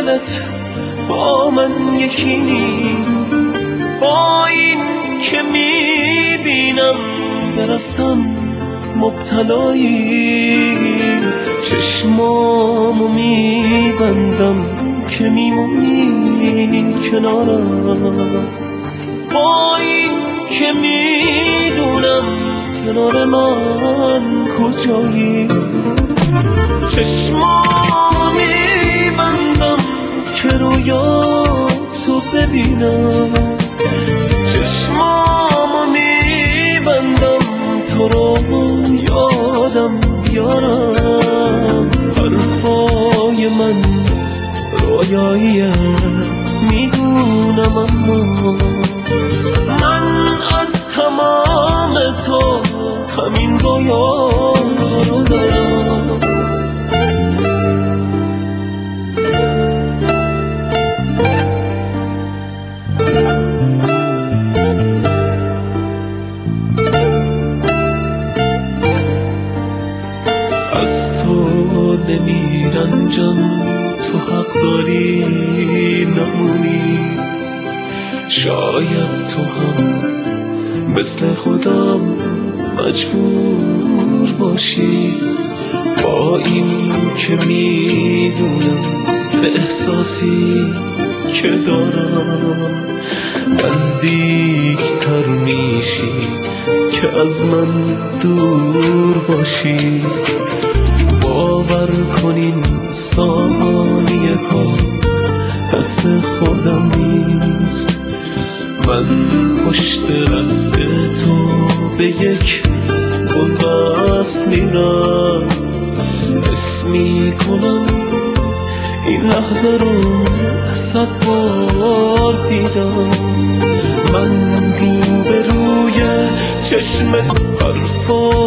خیالت با من یکی نیست، با این که میبینم برفتم مبتلایی، چشمامو میبندم که میمونی کنارم، با این که میدونم کنار من کجایی، چشمامو میبندم که رویاتو ببینم، چشمامو میبندم تو رو یادم بیارم، حرفای من رویاییه میدونم، اما من از تمام تو همین رویا رو دارم. از تو نمیرنجم، تو حق داری نمونی، شاید تو هم مثل خودم مجبور باشی، با این که میدونم به احساسی که دارم نزدیکتر میشی که از من دور باشی، باور کنین ثانیه ها دست خودم نیست، من پشت رد تو به یک بنبست میرم، حس میکنم این لحظه رو 100 بار دیدم، من رو به روی چشم